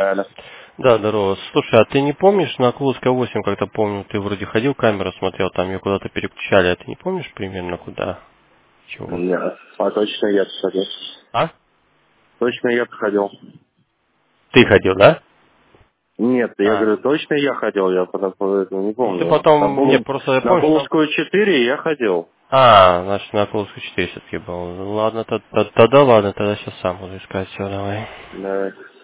Алло. Да, здорово. Слушай, а ты не помнишь, на Клузка 8, как-то помню, ты вроде ходил, камеру смотрел, там ее куда-то переключали, а ты не помнишь примерно куда? Чего? Нет. А точно я ходил. А? Точно я ходил. Ты ходил, да? Нет, я А. говорю, точно я ходил, я поэтому не Ну ты помню. потом, мне просто, я На помню, что там... Полоцкую 4 я ходил. А, значит, на Клузку 4 все-таки был. Ладно, тогда ладно, тогда сейчас сам буду искать, все, давай. Да.